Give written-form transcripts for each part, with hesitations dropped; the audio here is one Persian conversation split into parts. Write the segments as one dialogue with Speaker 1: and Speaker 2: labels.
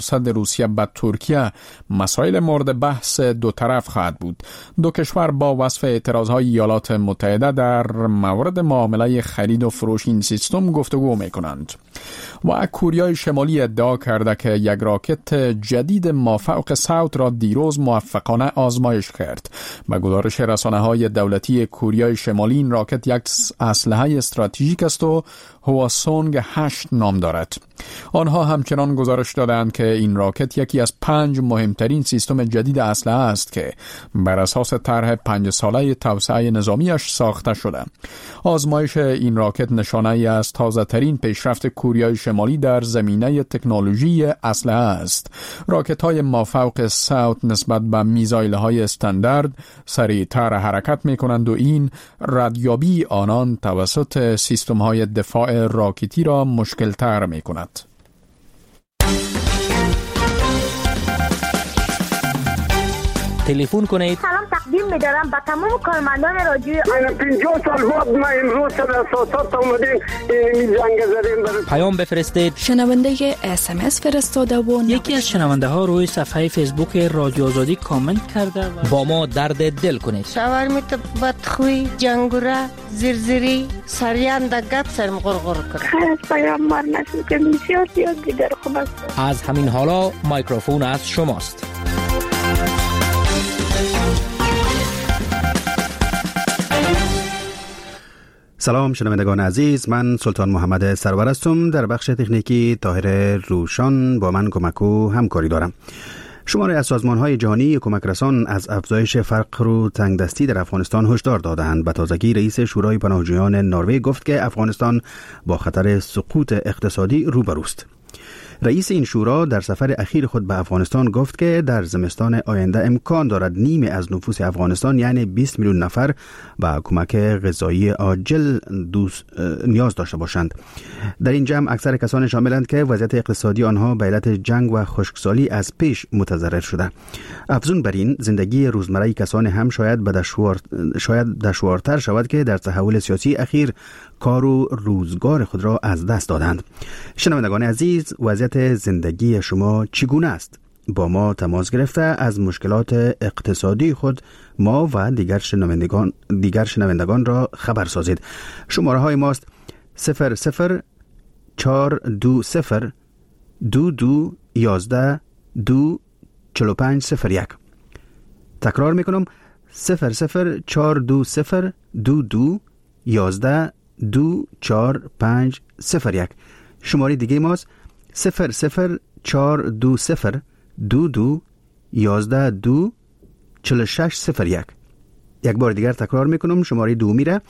Speaker 1: صد روسیه به ترکیه مسائل مورد بحث دو طرف خواهد بود. دو کشور با وصف اعتراضهای ایالات متحده در مورد معامله خرید و فروش این سیستم گفتگو میکنند. و کوریای شمالی ادعا کرده که یک راکت جدید مافوق صوت را دیروز موفقانه آزمایش کرد. به گزارش رسانه‌های دولتی کوریای شمالی این راکت یک اسلحه استراتژیک است و هواسونگ 8 نام دارد. آنها همچنان گزارش دادند که این راکت یکی از 5 مهمترین سیستم جدید اسلحه است که بر اساس طرح 5 ساله توسعه نظامیش ساخته شده. آزمایش این راکت نشانه ای از تازه ترین پیشرفت کوریای شمالی در زمینه تکنولوژی اسلحه است. راکت های مافوق صوت نسبت به میزایل های استاندارد سریعتر حرکت می کنند و این ردیابی آنان توسط سیستم های دفاع راکتی را مشکل تر می کند.
Speaker 2: تلفن کنید.
Speaker 3: سلام تقدیم می‌دارم به تمام کارمندان رادیو.
Speaker 4: 50 سال بعد ما امروز در اساسات اومدیم این جنگ زدیم.
Speaker 2: پیام بفرستید.
Speaker 5: شنونده SMS فرستاده و
Speaker 6: یکی از شنونده ها روی صفحه فیسبوک رادیو آزادی کامنت کرده
Speaker 2: با ما درد دل کنید.
Speaker 7: شاورمیت بدخوی جنگوره زرزری سریان دگت سرم غرغر کرد.
Speaker 3: خیلی پیام مار نشد که بسیار دیگر خوب است.
Speaker 2: از همین حالا میکروفون از شماست.
Speaker 8: سلام شنوندگان عزیز، من سلطان محمد سرور هستم. در بخش تکنیکی طاهر روشان با من کمک و همکاری دارم. شماری از سازمان‌های جهانی کمک رسان از افزایش فقر و تنگدستی در افغانستان هشدار دادند. به تازگی رئیس شورای پناهجویان نروژ گفت که افغانستان با خطر سقوط اقتصادی روبروست. رئیس این شورا در سفر اخیر خود به افغانستان گفت که در زمستان آینده امکان دارد نیمی از نفوس افغانستان یعنی 20 میلیون نفر به کمک غذایی عاجل نیاز داشته باشند. در این جمع اکثر کسانی شاملند که وضعیت اقتصادی آنها به علت جنگ و خشکسالی از پیش متضرر شده. افزون بر این زندگی روزمره کسانی هم شاید دشوارتر شود که در تحول سیاسی اخیر کار و روزگار خود را از دست دادند. شنوندگان عزیز، وضعیت زندگی شما چگونه است؟ با ما تماس گرفته از مشکلات اقتصادی خود ما و دیگر شنوندگان را خبر سازید. شماره های ماست 00420 2211 24501. تکرار میکنم 00420 2211 24501. شماره دیگه ماست 00420 2211 24601. یک بار دیگر تکرار میکنم، شماره دومی را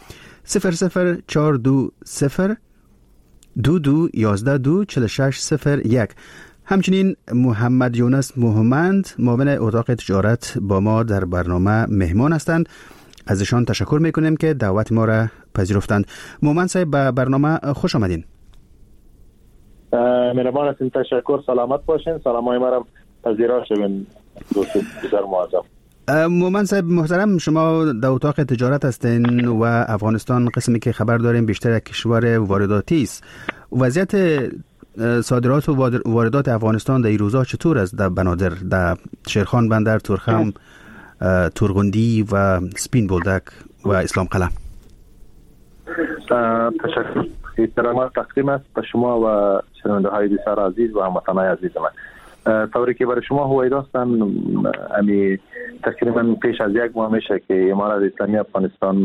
Speaker 8: 00420 2211 24601. همچنین محمد یونس محمد معاون اتاق تجارت با ما در برنامه مهمان هستند. ازشان تشکر میکنیم که دعوت ما را پذیرفتند. محمد صاحب به برنامه خوش آمدین.
Speaker 9: مهربان هستین، تشکر. سلامت باشین. سلامای ما را پذیرا شوین دوست بسیار معظم.
Speaker 8: محمد صاحب محترم، شما در اتاق تجارت هستین و افغانستان قسمی که خبر داریم بیشتر کشور وارداتی است. وضعیت صادرات و واردات افغانستان در این روزا چطور است؟ در بنادر، در شیرخان بندر، تورخم، تورغندی و سپین بولدک و اسلام قلعه.
Speaker 9: تشکر. احترامات تقدیم است به شما و شنونده های بسیار عزیز و هموطنان عزیز من. طوری که برای شما هوایی داستن امی تقریبا پیش از یک ماه میشه که امارات اسلامی افغانستان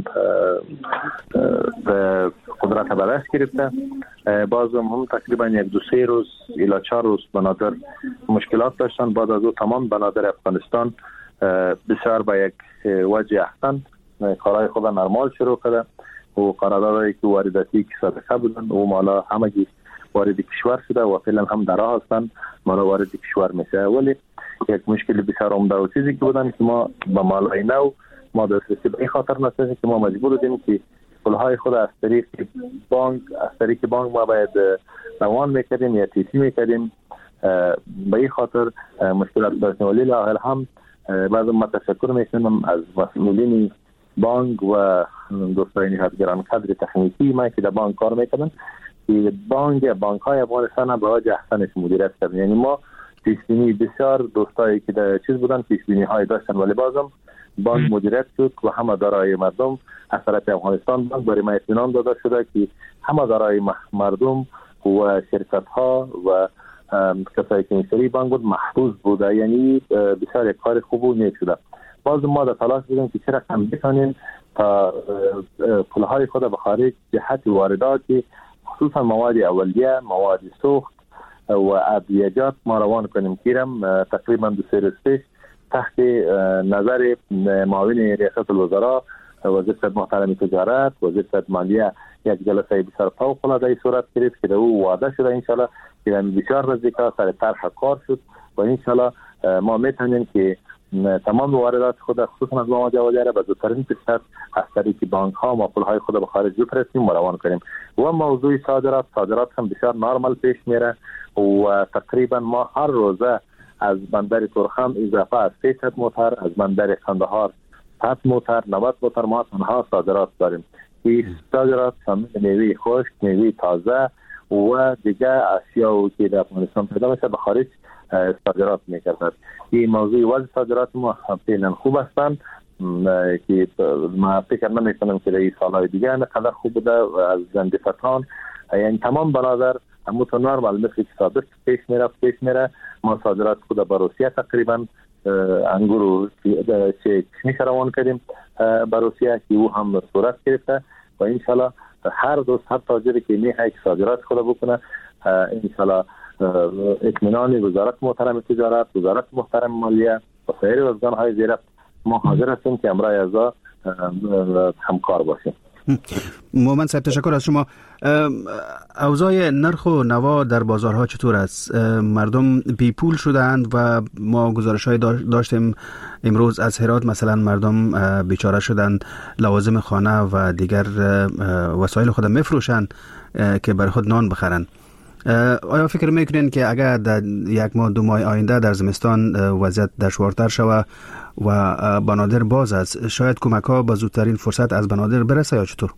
Speaker 9: به قدرت به دست گرفته. باز هم تقریبا یک دو سه روز الی 4 روز بنادر مشکلات داشتن. بعد از او تمام بنادر افغانستان بسیار به یک وجه احسن کارهای خود نرمال شروع کرده و قراردادهایی که وارداتی که سابقه بودن و مالا همگی وارد کشور شده و فعلا هم در راه هستن مالا وارد کشور میشه. ولی یک مشکل بسیار عمده و چیزی که بودن که ما با مالای نو ما دسترسی به این خاطر نداشتیم که ما مجبور بودیم که پولهای خود از طریق بانک ما باید روان میکردیم یا تیسی میکردیم. به این خاطر مشکلات داشتیم. ولی لاحل هم بعض ما تشکر میکنم از مسئولین بانک و دوستان نهادگران کادر تکنیکی ما که در بانک کار میکنن که بانک های افغانستان به وجه احسنش مدیریت کردن. یعنی ما پیشبینی بسیار دوستایی که در چیز بودن پیشبینی های داشتن، ولی بازم بانک مدیریت شد و همه دارایی مردم از طرف افغانستان بانک برای ما اطمینان داده شده که همه دارایی مردم و شرکت ها و کسایی که اینطوری بانک بود محفوظ بوده، یعنی بسیار یک کار خوب و نیک شده. باز ما در تلاش بودیم که چرا کم بتونیم تا پولهای خود به خارج جهت وارداتی خصوصا مواد اولیه، مواد سوخت و ادویجات ما روان کنیم. کیرم تقریبا 2 روز پیش تحت نظر معاون ریاست الوزراء وزیر صد محترم تجارت، وزیر صد مالیه یک جلسه بسیار فوق‌العاده صورت گرفت که او وعده شده انشالله که بسیار نزدیک سر طرح کار شد و انشالله ما میتونیم که تمام واردات خود خصوصا از مواد اولیه را به زودترین فرصت از طریق بانک ها ما پولهای خود به خارج بفرستیم و روان کنیم. و موضوع صادرات هم بسیار نرمال پیش میره و تقریبا ما هر روزه از بندر تورخم اضافه از 300 موتر، از بندر قندهار 100 موتر، 90 موتر ما تنها صادرات داریم. این صادرات شامل میوه خشک، میوه تازه و دیگه اشیاء که در افغانستان پیدا میشه به خارج صادرات میکرد. این موضوع وضع صادرات ما فعلا خوب هستند که ما فکر نمیکنم که در این سالهای دیگه اینقدر خوب بوده از زندفتان، یعنی تمام بنادر همون نرمال مثل که سابق پیش میره. ما صادرات خود به روسیه تقریبا انگور و چشمیش روان کردیم به روسیه که او هم صورت گرفته و انشالله هر دوست هر تاجری که میخواد صادرات خود بکنه انشالله اطمینان وزارت محترم تجارت، وزارت محترم مالیه و سایر وزارت‌های زیر ما حاضر هستیم که امرای ازا همکار باشیم.
Speaker 8: مومن صاحب تشکر از شما. اوضاع نرخ و نوا در بازارها چطور است؟ مردم بی پول شدند و ما گزارش‌های داشتیم امروز از هرات مثلا مردم بیچاره شدند، لوازم خانه و دیگر وسایل خود میفروشند که برای خود نان بخرند. آیا فکر میکنین که اگر در 1 ماه 2 ماه آینده در زمستان وضعیت دشوارتر شود و بنادر باز است، شاید کمک ها به زودترین فرصت از بنادر برسه یا چطور؟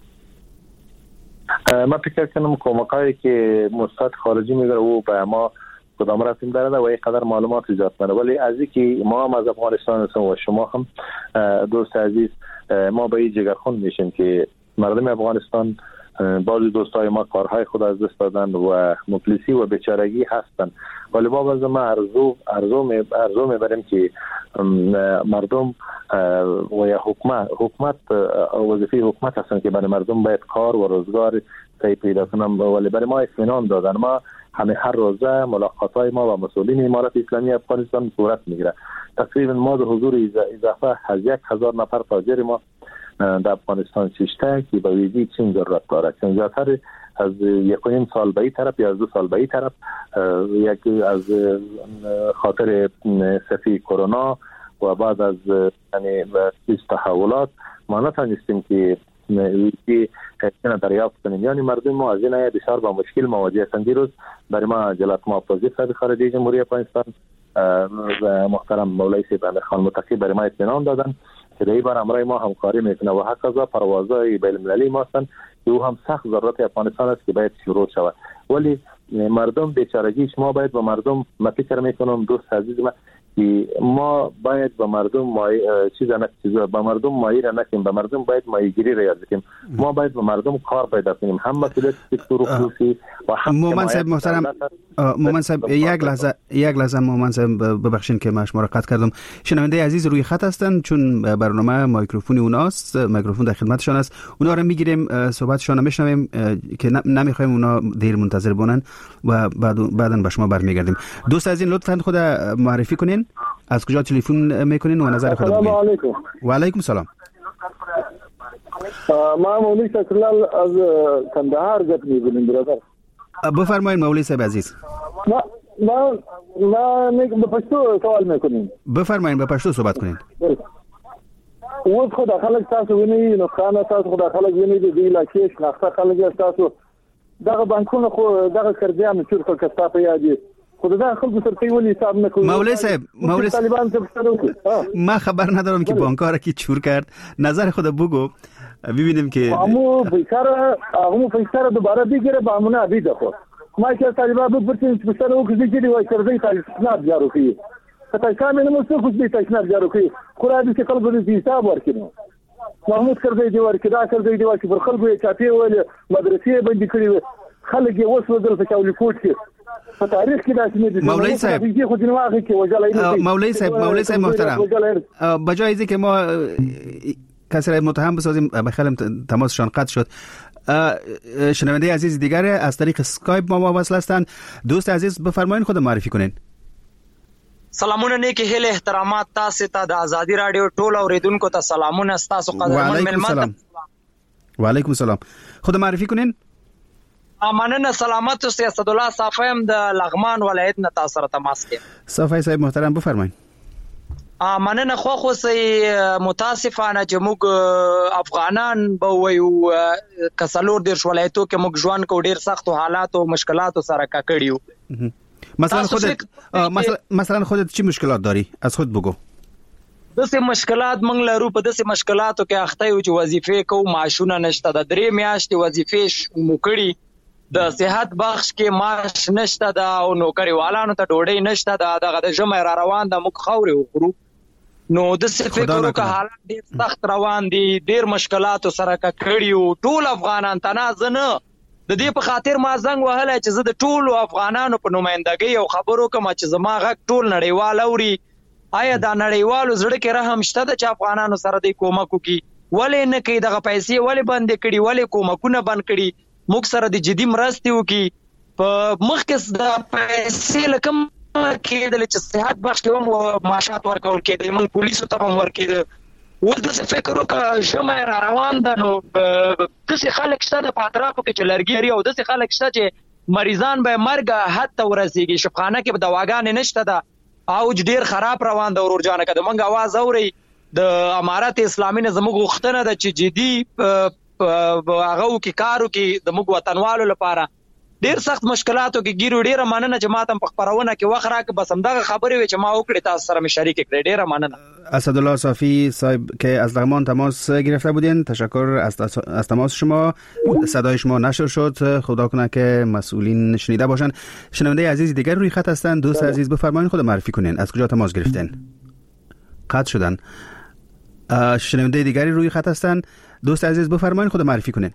Speaker 9: من فکر کنم کمک هایی که مستعد خارجی میگره او به ما کدام رسیم داره و اینقدر معلومات ایجاد کنه، ولی از اینکه ما هم از افغانستان هستیم و شما هم دوست عزیز ما به این جگرخون میشیم که مردم افغانستان بعضی دوستای ما کارهای خود از دست دادن و مفلسی و بیچارگی هستن، ولی ما باز ما ارزو میبریم که مردم و یا حکومت وظیفه حکومت هستن که برای مردم باید کار و روزگار پیدا کنن، ولی برای ما اطمینان دادن. ما همه هر روزه ملاقاتای ما و مسئولین امارات اسلامی افغانستان صورت میگیره. تقریبا ما در حضور اضافه از 1000 نفر تاجر ما در افغانستان ششته که به ویزی چین ضرورت داره، چون زیادتر از 1.5 سال به این طرف یا از 2 سال به این طرف یک از خاطر صفی کرونا و بعد از یعنی تحولات ما نتونستیم که ویزی دریافت کنیم، یعنی مردم ما از این بسیار با مشکل مواجه هستند. دیروز برای ما جلات محافظه صاحب خارجه جمهوری افغانستان و محترم مولوی سید خان متقی برای ما اطمینان دادن که در این بار امرای ما همکاری میکنه و حقا پروازهای بین المللی ما هستند که او هم سخت ضرورت افغانستان است که باید شروع شود، ولی مردم بیچارگیش ما باید با مردم ما فکر میکنم دوست عزیز که ما باید با مردم با مردم مایه نکنیم، با مردم باید مایه‌گیری را یاد بگیریم. ما باید با مردم کار پیدا کنیم، هم مسئولیت سکتور خصوصی و هم
Speaker 8: مومن صاحب محترم. مومن صاحب یک لحظه مومن صاحب ببخشید که من شما را قطع کردم. شنونده عزیز روی خط هستند، چون برنامه میکروفون اوناست، میکروفون در خدمتشان است، اونا رو میگیریم صحبتشان رو میشنویم که نمیخوایم اونا دیر منتظر بمونن و بعداً به شما برمیگردیم. دوست عزیز لطفاً خود معرفی کنین، از کجا تلفن میکنین و نظر خود بگین.
Speaker 4: علیکم.
Speaker 8: و علیکم سلام.
Speaker 4: ما مولوی سکرلال از کندهار گپ می‌کنیم برادر.
Speaker 8: بفرمایید مولوی صاحب عزیز.
Speaker 4: ما به پښتو سوال میکنیم.
Speaker 8: بفرمایید به پښتو صحبت کنین.
Speaker 4: اوس خو د خلک تاسو ویني نو خانه تاسو خو د خلک ویني د دې علاقې شناخته خلک تاسو دغه بانکونه خو دغه کردیان چې خو کستا په یادي خود دا خلکو سره ولی حساب نکنه.
Speaker 8: مولوی صاحب ما خبر ندارم که بانک‌ها را کی چور کرد، نظر خود بگو ببینیم که
Speaker 4: همو پیسه دوباره بگیره با همونه عبیده خود ما چې طالبان به پرته پښتنه وکړي چې دی وایي چې تاسو جارو کړئ ته کامل نه مو څه کوم تاسو جارو کړئ خو را دي چې خلکو دې حساب ورکړي محمود کړی دی ورکړي دا کړی دی چې پر خلکو یې چاپی ول مدرسې باندې کړی خلک یې وسودل په چاولي کوټ کې په تاریخ کې داسې نه دي
Speaker 8: مولوی صاحب مولوی صاحب محترم بجای اینکه ما کسی را متهم بسازیم بخیالم تماسشان قطع شد شنونده عزیز دیگر از طریق اسکایپ ما وصل هستند دوست عزیز بفرمایید خود معرفی کنین
Speaker 10: سلامونه نیکی هیل احترامات تاسو ته د ازادي رادیو ټول اوریدونکو ته سلامونه تاسو قدرمن ملمت
Speaker 8: وعلیکم السلام خود معرفی کنین
Speaker 10: مننه سلامت اوسئ اسدالله صافیم د لغمان ولایت نه تاسو سره تماس کې
Speaker 8: صافی صاحب محترم بفرمایید
Speaker 10: مننه خو سي متاسفانه چې موږ افغانان به وایو کسلور د ولایتو کې موږ ژوند کو ډیر سخت حالات او مشکلات سره ککړیو
Speaker 8: مثلا خودت چی مشکلات داری از خود بگو
Speaker 10: دسه مشکلات موږ لرو په دسه مشکلاتو کې اخته یو چې وظیفې کو معاشونه نشته د 3 میاشتې وظیفې موکړي د صحت بخش کې معاش نشته دا او نوکری والانو ته ډوډۍ نشته دا دغه د جمع را روان د مخ خوري وخرو نو د فکرو که حالات ډیر سخت روان دي ډیر مشکلات سره کړیو ټول افغانان تنازنه د دې په خاطر ما زنګ وهله چې زه د ټول افغانانو په نمائندګۍ او خبرو کوم چې زما غږ ټول نړیوال اوري آیا دا نړیوالو زړه کې رحم شته د افغانانو سره د کومک کوي ولې نه کوي دغه پیسې ولې بند کړي ولې کومکونه بند کړي موږ سره د جدي مرستې وکي په مخ کې د پیسې لکم کېدل چې صحت بخش کوم معاشات ورکول کېدل موږ پولیسو ته هم ورکېدل ول د فکر وکړه شمه را روان ده نو داسې خلک شته د پاتراپو کې چې لرګي او داسې خلک شته چې مریضان به مرګ حتی ورسیږي شفخانه کې به دواګانې نشته ده او ډیر خراب روان ده ورور جانه کده موږ आवाज اوري د امارات اسلامي نظام غوښتنه ده چې جدي هغه کې کارو کې د موږ وطنوالو لپاره ډیر سخت مشکلاتو کې ګیرو ډیر مننه چې ماته په خبرونه کې وخت راک بس هم دغه خبرې چې ما وکړې تاسو سره مې شریک کړې ډیر مننه
Speaker 8: اسدالله صافی صاحب که از لغمان تماس گرفته بودین تشکر از تماس شما صدای شما نشر شد خدا کنه که مسئولین شنیده باشن شنونده عزیز دیگر روی خط هستن دوست عزیز بفرمایید خود معرفی کنین از کجا تماس گرفتین قطع شدن شنونده دیگری روی خط هستن دوست عزیز بفرمایید خود معرفی کنین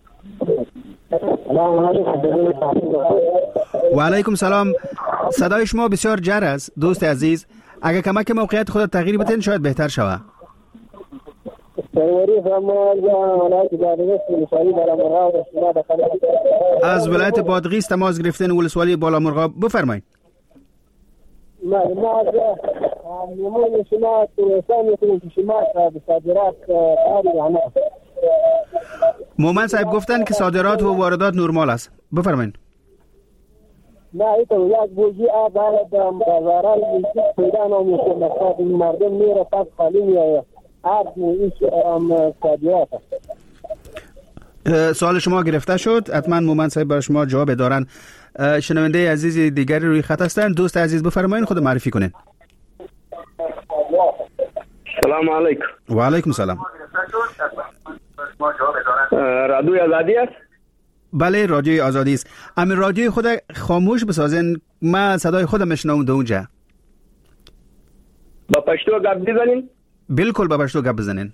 Speaker 8: و علیکم سلام صدای شما بسیار جر است دوست عزیز اگر کمک موقعیت خود تغییر بدین شاید بهتر شود از ولایت بادغیس تماس گرفتن ولسوالی بالامرغاب بفرمایید مومن صاحب گفتن که صادرات و واردات نرمال است بفرمایید
Speaker 11: نه ایتو یک بوجی آب دارم بازاران پیدا نمیشه مثلا مردم میره پس خالی میایه آب ایش صادرات
Speaker 8: سوال شما گرفته شد حتما مومن صاحب برای شما جواب دارن شنونده عزیز دیگری روی خط هستن دوست عزیز بفرمایید خود معرفی کنین
Speaker 12: سلام علیکم
Speaker 8: و علیکم سلام
Speaker 12: رادیوی آزادی است؟
Speaker 8: بله رادیوی آزادی است اما رادیوی خود خاموش بسازین من صدای خودم میشنوم دو اونجا
Speaker 12: با پشتو گپ بزنین؟
Speaker 8: بالکل با پشتو گپ بزنین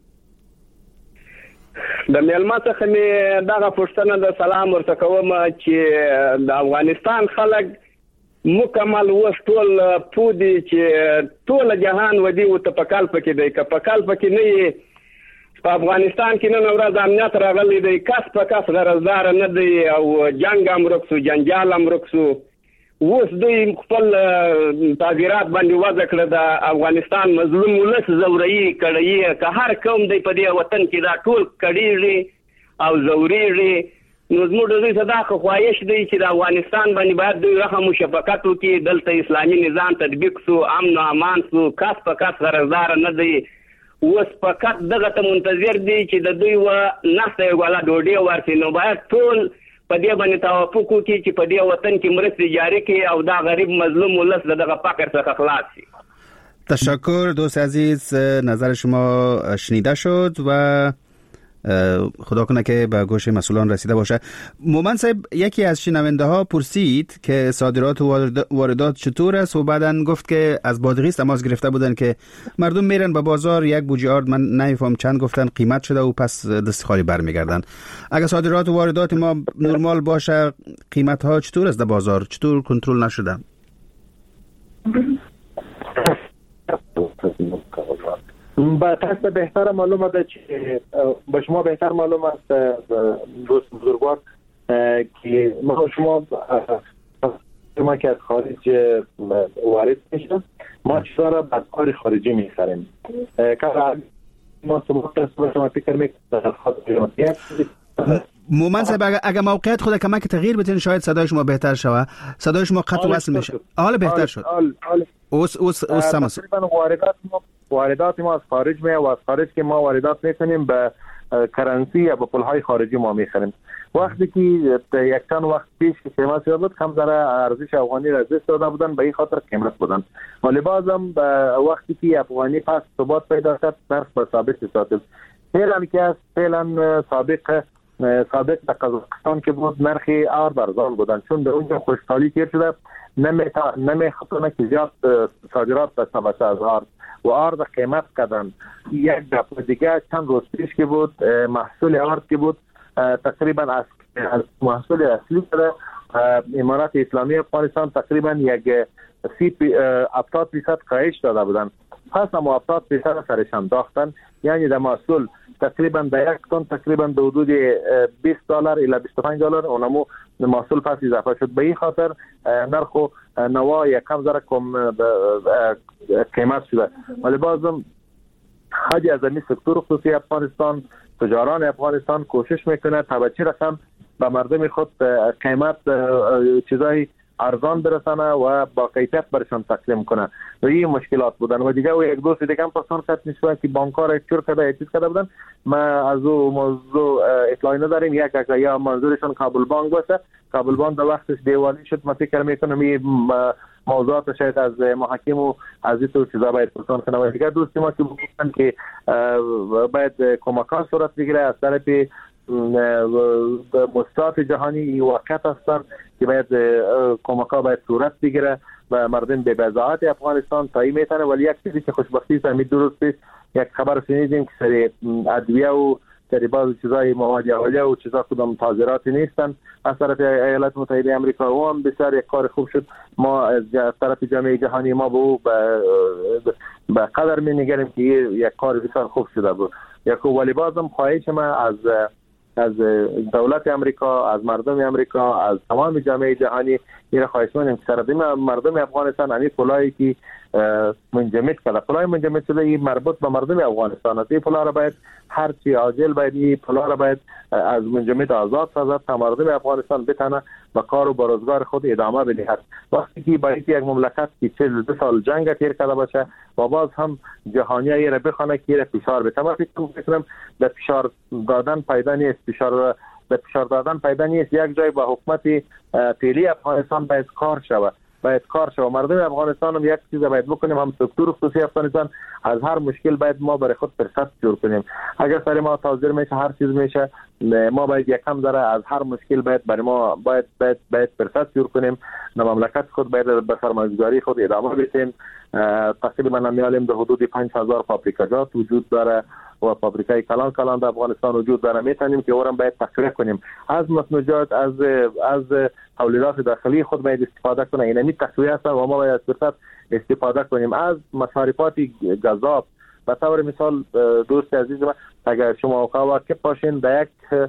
Speaker 12: د میلمه څخه مې دغه پوښتنه د سلام ورته کوم چې د افغانستان خلک مکمل اوس ټول پوه دي چې ټول جهان ودی او ته په کال پکې دی که په کال پکې نه یې په افغانستان کې نن ورځ امنیت راغلی دی کس په کس غرضدار نه دی او جنګ هم ورک سو جنجال هم ورک سو اوس دوی خپل تعبیرات باندې وضع کړه د افغانستان مظلوم ولس زوري کړی که هر قوم دی په دې وطن کې دا ټول کړي او زوري نو زموږ د دې صدا خواهش دی چې د افغانستان باندې باید دوی رحم او شفقت وکړي دلته اسلامي نظام تطبیق سو امن او امان سو کس په کس غرضدار نه دی اوس فقط دغه ته منتظر دی چې د دوی و نسته یو غلا ډوډۍ ورسي نو باید ټول په دې باندې توافق وکړي چې په دې وطن کې مرستې جاری کړي او دا غریب مظلوم ولس دغه فقر څخه خلاص شي
Speaker 8: تشکر دوست عزیز نظر شما شنیده شد و خدا کنه که به گوش مسئولان رسیده باشه. مومن صاحب، یکی از شنونده ها پرسید که صادرات و واردات چطور است و بعدن گفت که از بادغیس تماس گرفته بودن که مردم میرن به بازار، یک بوجه آرد من نمیفهم چند گفتن قیمت شده و پس دست خالی برمیگردن. اگه صادرات و واردات ما نرمال باشه قیمت ها چطور است در بازار؟ چطور کنترل نشده؟
Speaker 9: به طرز بهتر معلوم است که به شما بهتر معلوم است دوست بزرگوار که ما شما که از خارج وارد میشه ما چیزا را از کار خارجی میخریم که ما شما فکر میکنم
Speaker 8: مومن صاحب اگر موقعیت خود کمک تغییر بتین شاید صدای شما بهتر شوه. صدای شما قطع وصل میشه. حالا بهتر شد. اوس سمس.
Speaker 9: واردات ما از خارج و از خارج که ما واردات میکنیم به کرنسی یا به پولهای خارجی ما میخریم. وقتی که یک چند وقت پیش که قیمت زیاد بود کم ذره ارزش افغانی را دست داده بودن، به این خاطر قیمت بودن، ولی بازم وقتی که افغانی پس ثبات پیدا کرد نرخ به ثابت ساتید. فعلا که از فعلا سابق در قزاقستان که بود نرخ آرد ارزان بودن، چون در اونجا خوشحالی تیر شده نمیخواد که زیاد صادرات داشته باشه از آرد و آرد قیمت کردن. یک دفعه دیگه چند روز پیش که بود محصول آرد که بود تقریبا از محصول اصلی شده امارات اسلامی افغانستان تقریبا یک 70% کاهش داده بودن، پس هم 70% سرش انداختن، یعنی در محصول تقریبا در یک تن تقریبا در حدود $20 الی $25 اونمو محصول پس اضافه شد. به این خاطر نرخ نوا یکم ذره کم قیمت شده، ولی بازم حاجی از این سکتور خصوصی افغانستان، تجاران افغانستان کوشش میکنه تا به چه رقم به مردم خود قیمت چیزای ارزان برسانه و با کیفیت برشان تقدیم کنه و این مشکلات بودن. و دیگه و یک دوست دیگه هم پرسان کرد نشون که بانک‌ها چور کرده یا چیز کرده بودن، ما از او موضوع اطلاعی نداریم. یک یا منظورشون کابل بانک باشه، کابل بانک در وقتش دیوالی شد، من فکر میکنم این موضوعات شاید از محاکم و از این چیزا باید پرسان کنه. و دیگه دوستی ما که بگفتن که باید کمک‌ها صورت بگیره از طرف مؤسسات جهانی واقعیت هستند که باید کمک‌ها باید صورت بگیره و مردم به بضاعت افغانستان تایی میتونه. ولی یک چیزی که خوشبختی است درست است، یک خبر شنیدیم که سر ادویه و سر بعض چیزای مواد اولیه و چیزا کدام تاجراتی نیستن از طرف ایالات متحده آمریکا و هم بسیار یک کار خوب شد. ما از طرف جامعه جهانی ما به قدر می‌نگریم که یک کار بسیار خوب شده بود. ولی بازم خواهش ما از دولت امریکا، از مردم امریکا، از تمام جامعه جهانی این خواهش می‌کنیم که سر مردم افغانستان همین پولایی که منجمد کرده، پولای منجمد شده این مربوط به مردم افغانستان است. این پولا را باید هر چی عاجل باید این پولا را باید از منجمد آزاد سازد تا مردم افغانستان بتونه به کار و به روزگار خود ادامه بدهد. وقتی که باید یک مملکت که 42 سال جنگ تیر کرده باشه و باز هم جهانی ای را بخونه که را فشار بده، من فکر می‌کنم به فشار دادن پیدا نیست، به فشار دادن پیدا نیست. یک جای با حکومت فعلی افغانستان باید کار شود، مردم افغانستان هم یک چیز باید بکنیم، هم سکتور خصوصی افغانستان از هر مشکل باید ما برای خود فرصت جور کنیم. اگر سر ما تاجر میشه هر چیز میشه، ما باید یکم ذره از هر مشکل باید برای ما باید فرصت جور کنیم. مملکت خود باید به سرمایه‌گذاری خود ادامه بدیم. تقریبا نمیالیم در حدود 5000 فابریکات وجود داره و فابریکای کلان در افغانستان وجود داره، میتونیم که اونم باید تقویه کنیم. از مصنوعات از تولیدات داخلی خود باید استفاده کنیم. اینمی تقویه است و ما باید فرصت استفاده کنیم. از مصارفات گذاب به طور مثال دوست عزیز من، اگر شما واقف باشین در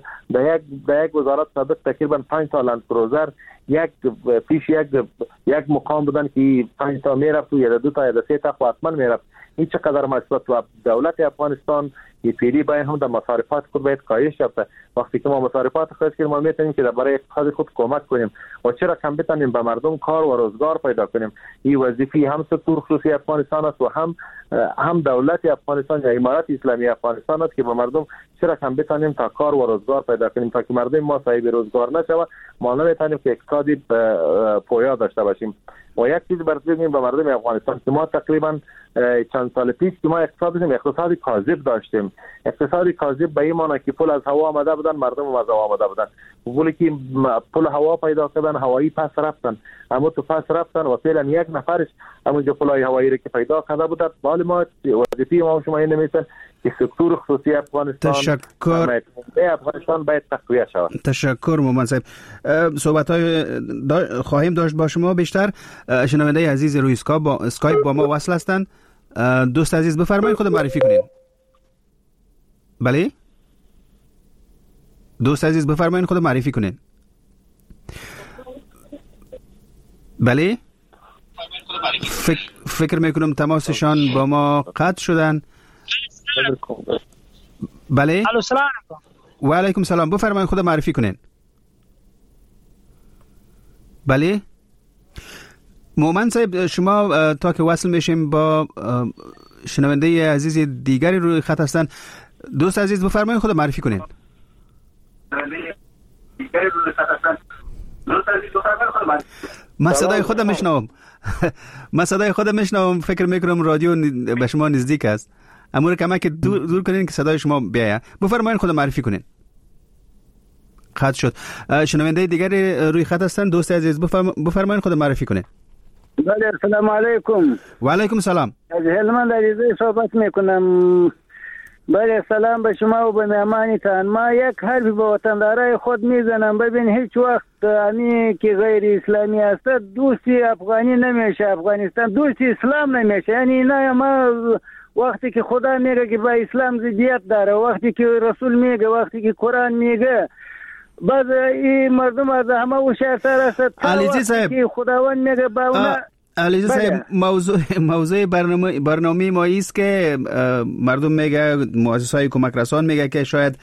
Speaker 9: یک وزارت سابق تقریبا 5 تا لند کروزر پیش یک مقام بودن که 5 تا میرفت و یا 2 تا یا 3 تا حتما میرفت. این چقدر مسئولیت و دولت افغانستان پیری باید هم در مصارفات خود باید کاهش یافته. وقتی که ما مصارفات کاهش کنیم ما میتونیم که برای اقتصاد خود کمک کنیم و چرا کم بتونیم به مردم کار و روزگار پیدا کنیم. این وظیفه هم سکتور خصوصی افغانستان است و هم دولت افغانستان یا امارات اسلامی افغانستان است که به مردم چرا کم بتونیم تا کار و روزگار پیدا کنیم تا که مردم ما صاحب روزگار نشوه، ما نمیتونیم که اقتصادی پویا داشته باشیم. و یک چیز بررسی کنیم به مردم افغانستان که ما تقریبا چند سال پیش که ما اقتصادی کاذب داشتیم. اقتصادی کاذب به این معنی که پول از هوا آمده بودن، مردم از هوا آمده بودن، ولی که پول هوا پیدا کردن، هوایی پس رفتن، اما تو پس رفتن و فعلا یک نفرش همونجا پولای هوایی رو که پیدا کرده بود. ولی ما وظیفه ما شما این نمیسن که سکتور خصوصی افغانستان باید تقویت شود.
Speaker 8: تشکر مومن صاحب. صحبت‌های خواهیم داشت با شما بیشتر. شنونده عزیز روی اسکایپ با ما وصل هستند. دوست عزیز بفرمایید خود معرفی کنید. بله دوست عزیز بفرمایید خود معرفی کنید. بله فکر میکنم تماسشان با ما قطع شدن. بله
Speaker 6: الو سلام علیکم.
Speaker 8: و علیکم سلام. بفرمایید خود معرفی کنید. بله مومن صاحب شما تا که وصل میشیم با شنونده عزیز دیگری روی خط هستن. دوست عزیز بفرمایید خود معرفی کنید. من صدای خودم میشنوم. من صدای خودم میشنوم. فکر میکنم رادیو به شما نزدیک است. امور کمک دور کنین که صدای شما بیاید. بفرمایید خود معرفی کنید. خط شد. شنونده دیگری روی خط هستن. دوست عزیز بفرمایید خود معرفی کنید.
Speaker 11: بله السلام علیکم.
Speaker 8: و علیکم سلام.
Speaker 11: از هلمند عزیزی صحبت میکنم. بله سلام به شما و به مهمانتان. ما یک حرفی به وطندارای خود میزنم. ببین هیچ وقت امی که غیر اسلامی است دوستی افغانی نمیشه، افغانستان دوستی اسلام نمیشه. یعنی نه ما وقتی که خدا میگه که با اسلام ضدیت داره، وقتی که رسول میگه، وقتی که قرآن میگه، بعد این مردم از همه هوشیارتر است.
Speaker 8: علیزی صاحب
Speaker 11: که خداوند میگه با اونا
Speaker 8: علیزی صاحب موضوع برنامه ما است که مردم میگه، مؤسسه‌های کمک رسان میگه که شاید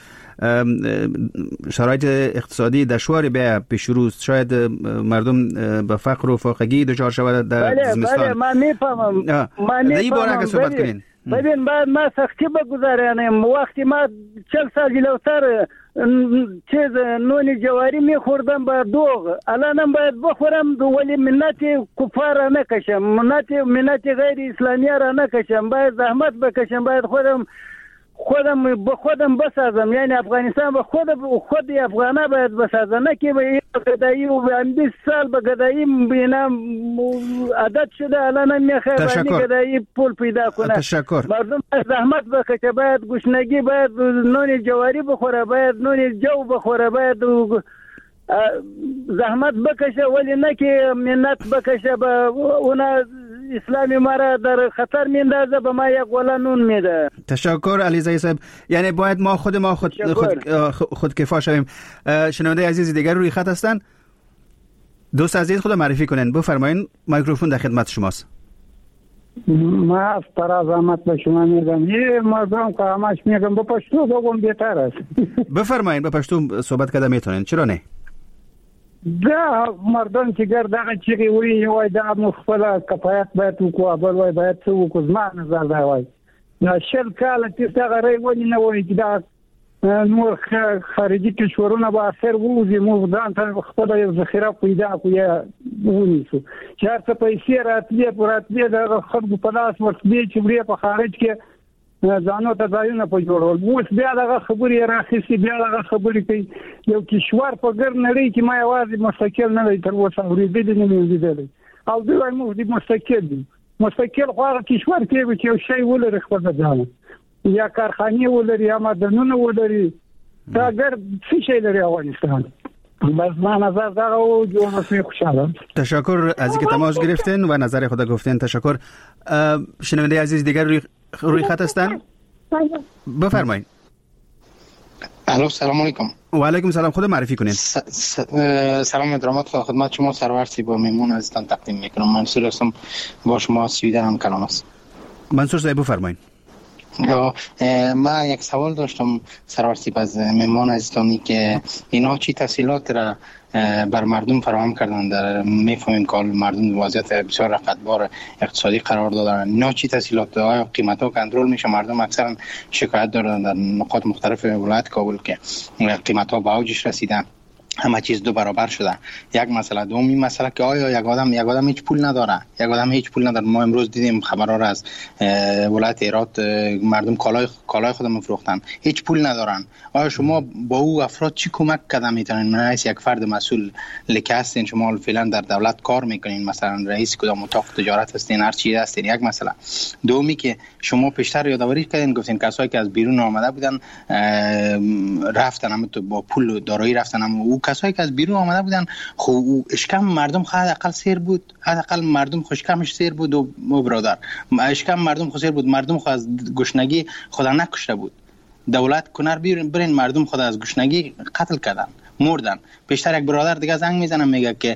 Speaker 8: شرایط اقتصادی دشواری به پیش رو، شاید مردم به فقر و فاقگی دچار شود در زمستان.
Speaker 11: بله من میفهمم.
Speaker 8: این باره که صحبت کنین.
Speaker 11: ببین بعد ما سختی بگذاریم. وقتی ما 40 سال جلوتر چیز نون جواری میخوردم با دوغ، الانم باید بخورم ولی منت کفار را نکشم، منت غیر اسلامی را نکشم، باید زحمت بکشم، باید خودم بسازم. یعنی افغانستان به خود افغانا باید بسازم، نه که به گدایی و 20 سال به گدایی بینم عادت شده، الان میخواد باید گدایی پول پیدا کنه.
Speaker 8: تشکر.
Speaker 11: مردم زحمت بکشه، باید گوشنگی، باید نون جواری بخوره، باید نون جو بخوره، باید زحمت بکشه، ولی نه که منت بکشه به اونا اسلامی مرا در خطر میندازه، به ما یک ولا نون میده.
Speaker 8: تشکر علیزی صاحب. یعنی باید ما خود کفا شویم. شنونده عزیز دیگر روی خط هستن. دوست عزیز خود معرفی کنین. بفرمایین میکروفون در خدمت شماست.
Speaker 13: ما از زحمت به شما میگم. یه مردم که همش میگم به پشتو بگم بهتر است.
Speaker 8: بفرمایین به پشتو صحبت کرده میتونین. چرا نه؟
Speaker 13: دا مردم چې ګردغه چیغې وایي وای دا مخفله کفایت باید وکړو، بل وای باید څه وکړو. زما نظر دا وای دا 20 کاله چې دغه ری ولې نه وایي چې دا نور خارجي کشورونه به اخر ووځي، موږ ځان ته خپله یو ذخیره پیدا کړو یا ونیسو. چې هر څه پیسې راتلې د خلکو په لاس ورتلې چې وړې په خارج کې ځانو ته ځایونه په جوړول. اوس بیا دغه خبرې راخیستې، بیا دغه خبرې کوي. یو کشور په ګرد نړۍ کې ما یوازې مستقل نه دی تر اوسه اورېدلی، نه مې لیدلی. او دوی وایي موږ مستقل دي. مستقل خو هغه کشور کې وي چې یو شی ولري خپل ځان، یا کارخانې ولري یا معدنونه ولري. دا ګرد څه شی لري افغانستان؟ بس من نظر داره و جوانسی خوشحالم.
Speaker 8: تشکر از اینکه تماس گرفتین و نظر خود گفتین. تشکر. شنونده عزیز دیگر روی خط هستن. بفرمایید.
Speaker 14: الو سلام علیکم.
Speaker 8: و علیکم سلام. خود معرفی کنین.
Speaker 14: سلام درامات خدمت شما سرورسی با میمون عزیزتان تقدیم میکنم. منصور هستم، با شما سویدن هم کلام است.
Speaker 8: منصور صاحب بفرمایید.
Speaker 14: من یک سوال داشتم سرورسی از میمون عزیزتانی که اینا چی تسهیلات را بر مردم فراهم کردن؟ در میفهمیم که مردم وضعیت بسیار رقتبار اقتصادی قرار دارن. اینا چی تسهیلات؟ آیا قیمت ها کنترل میشه؟ مردم اکثرا شکایت دارن در نقاط مختلف ولایت کابل که قیمت ها به اوجش رسیدن. همه چیز دو برابر شده. یک مسئله. دومی مسئله که آیا یک آدم هیچ پول نداره. ما امروز دیدیم خبرها را از ولایت هرات، مردم کالای خودم فروختن، هیچ پول ندارن. آیا شما با او افراد چی کمک کردن میتونین؟ رئیس یک فرد مسئول لکه هستین، شما فعلا در دولت کار میکنین، مثلا رئیس کدام اتاق تجارت هستین، هر چیز هستین. یک مسئله. دومی که شما پیشتر یادآوری کردین، گفتین کسایی که از بیرون آمده بودن رفتن، هم تو با پول دارایی رفتن، هم او کسایی که از بیرون آمده بودن خب اشکم مردم خود حداقل سیر بود، حداقل مردم خوشکمش سیر بود و برادر اشکم مردم خود سیر بود، مردم خود از گشنگی خدا نکشته بود. دولت کنار برین مردم خود از گشنگی قتل کردن، مردن. پیشتر یک برادر دیگه زنگ میزنه میگه که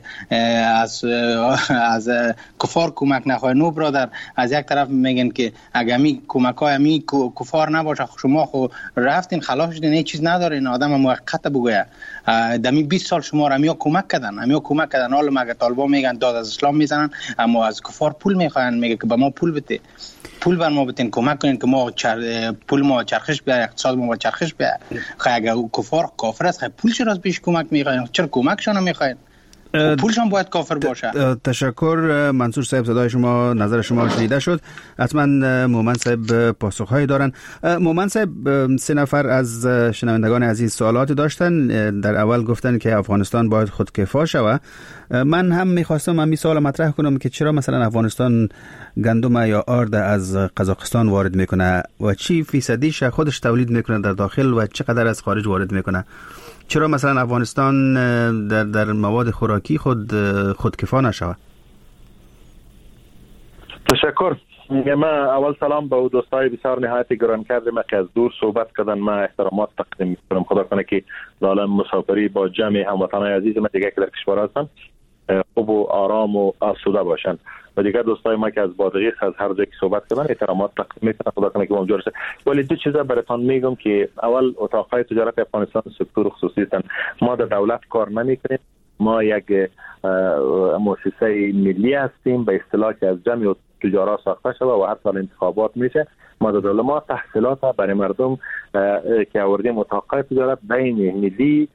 Speaker 14: از کفار کمک نخواهی. نو برادر، از یک طرف میگن که اگه می کمکای می کفار نباشه شما خو رفتین خلاص شدین، هیچ چیز ندارین، آدم موقت بگویه دمی 20 سال شما را همیا کمک کردن. حالا مگه طالبان میگن داد از اسلام میزنن، اما از کفار پول میخواین، میگه که به ما پول بده، پول بر ما بتین، کمک کنین که ما پول ما چرخش بیاد، اقتصاد ما چرخش بیاد. اگه کفار کافر است پول چرا از پیش کمک میخواین؟ چرا کمکشون نمیخواین؟ پولشون باید کافر باشه.
Speaker 8: تشکر منصور صاحب، صدای شما، نظر شما شنیده شد. حتما مومن صاحب پاسخهایی دارن. مومن صاحب، 3 نفر از شنوندگان عزیز سوالات داشتن. در اول گفتن که افغانستان باید خودکفا شود. من هم میخواستم همین سوال مطرح کنم که چرا مثلا افغانستان گندم یا آرد از قزاقستان وارد میکنه و چی فیصدیش خودش تولید میکنه در داخل و چقدر از خارج وارد میکنه؟ چرا مثلا افغانستان در مواد خوراکی خودکفا نشود؟
Speaker 9: تشکر. من اول سلام به دوستای بسیار نهایت گران کردم که از دور صحبت کردن. من احترامات تقدیم میکنم. خدا کنه که لاله مسافری با جمع هموطنان عزیز ما دیگه که در کشور هستن خوب و آرام و آسوده باشند و دیگه دوستای ما که از بادغیس از هر جایی که صحبت کردن احترامات تقدیم میکنم. خدا کنه که اونجا رسه. ولی دو چیزا براتون میگم که اول اتاقهای تجارت افغانستان سکتور خصوصی هستن. ما در دولت کار نمیکنیم. ما یک مؤسسه ملی هستیم به اصطلاح که از جمع تجارت ساخته شده و هر سال انتخابات میشه. ما در دولت ما تحصیلات برای مردم که آوردیم اتاقهای تجارت بین ملی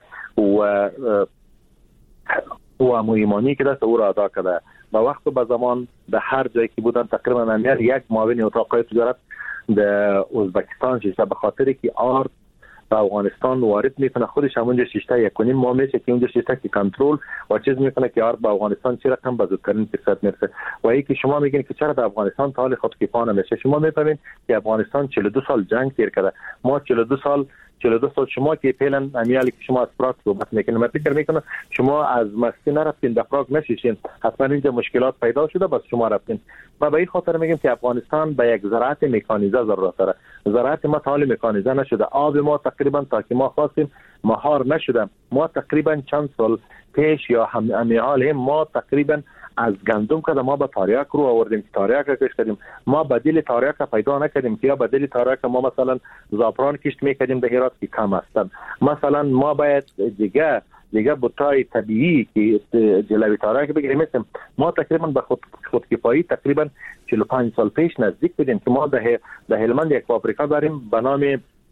Speaker 9: و ایمانی که دست او را ادا کرده. با وقت و به زمان به هر جایی که بودن تقریبا یک معاون اتاقهای تجارت در ازبکستان شده به خاطر که آرد به افغانستان وارد میکنه. خودش همونجا 6.1 ماه میشه که اونجا 6 که کنترل و چیز میکنه که آرد به افغانستان چه رقم به زودترین فرصت میرسه. و اینکه شما میگین که چرا در افغانستان تا حال خودکفا نمیشه، شما میفهمین که افغانستان 42 سال جنگ تیر کرده. ما 42 سال شما که فعلا امیالی که شما از پراگ صحبت میکنید، من فکر میکنم شما از مستی نرفتین در پراگ نشیشین، حتما اینجا مشکلات پیدا شده بس شما رفتین. ما به این خاطر میگم که افغانستان به یک زراعت مکانیزه ضرورت داره. زراعت ما تا حال مکانیزه نشده. آب ما تقریبا تا که ما خواستیم مهار نشده. ما تقریبا چند سال پیش یا همین حال ما تقریبا از گندم که ما به تاریاک رو آوردیم که تاریاک کش کردیم. ما بدیل تاریاک پیدا نکردیم که یا بدیل تاریاک ما مثلا زعفران کشت میکردیم در هرات که کم هستن. مثلا ما باید دیگه بوتای طبیعی که جلوی تاریاک بگیریم. ما تقریبا به خودکفایی تقریبا 45 سال پیش نزدیک بودیم که ما در هلمند یک فابریکه داریم به نام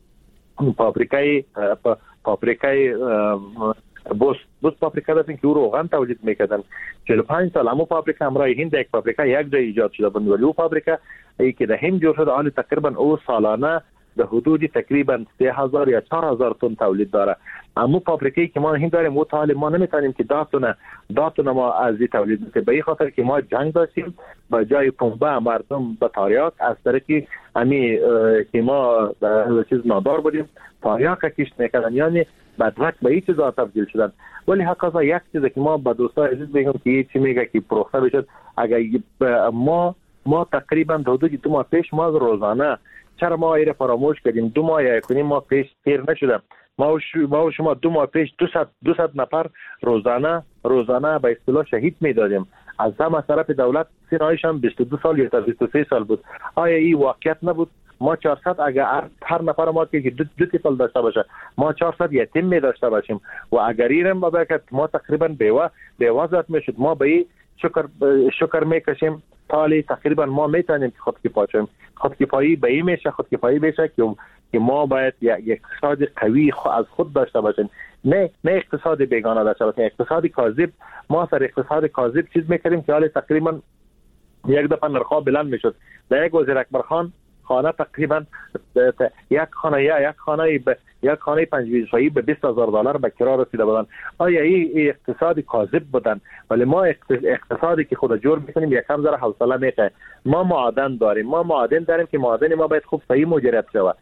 Speaker 9: فابریکای بوست فابریکه داشتیم که او روغن تولید میکردن. 45 سال همون فابریکه همراه هند یک فابریکه یک جای ایجاد شده بود. ولی او فابریکه ای که در هند جور شده آن تقریبا او سالانه به حدود تقریبا 3000 یا 4000 تن تولید داره. اما فابریکه‌ای که ما هند داریم او تا ما نمیتونیم که داتونه ما از این تولید کنیم. به این خاطر که ما جنگ داشتیم با جای پنبه مردم به تاریاک از طریقی همی که ما چیز نادار بودیم تاریاک کشت میکردن، یعنی بدرک به این چیزا تبدیل شدن. ولی حقیقتا یک چیزی که ما به دوستای عزیز میگم که چی میگه که پروخته بشد، اگر ما تقریبا حدود 2 ماه پیش ما روزانه چرا ما ایره فراموش کردیم 2 ماه یا 1.5 ماه پیش تیر نشدم. ما و شما 2 ماه پیش 200 نفر روزانه به اصطلاح شهید میدادیم. از همه طرف دولت سینایش هم 22 سال یا 23 سال بود. آیا این واقعیت نبود؟ ما 400 اگر هر نفر ما که دو طفل داشته باشه ما 400 یتیم می داشته باشیم و اگر اینم بابکت ما تقریبا بیوه ذات میشد. ما به این شکر میکشیم تالی تقریبا ما میتونیم که خودکفا شیم. خودکفایی به این میشه، خودکفایی بشه که ما باید یک اقتصاد قوی از خود داشته باشیم، نه اقتصاد بیگانه داشته باشیم. اقتصاد کاذب، ما سر اقتصاد کاذب چیز میکردیم که حالا تقریبا یک دفعه نرخ‌ها بلند میشد. در یک وزیر اکبرخان خانه تقریبا یک خانه 5 ویژه‌ای به $20,000 به کرا رسیده بودن. آیا این اقتصاد کاذب بودن؟ ولی ما اقتصادی که خود جور میکنیم یکم ذره حوصله میخواد. ما معادن داریم که معادن ما باید خوب صحیح مدیریت شود.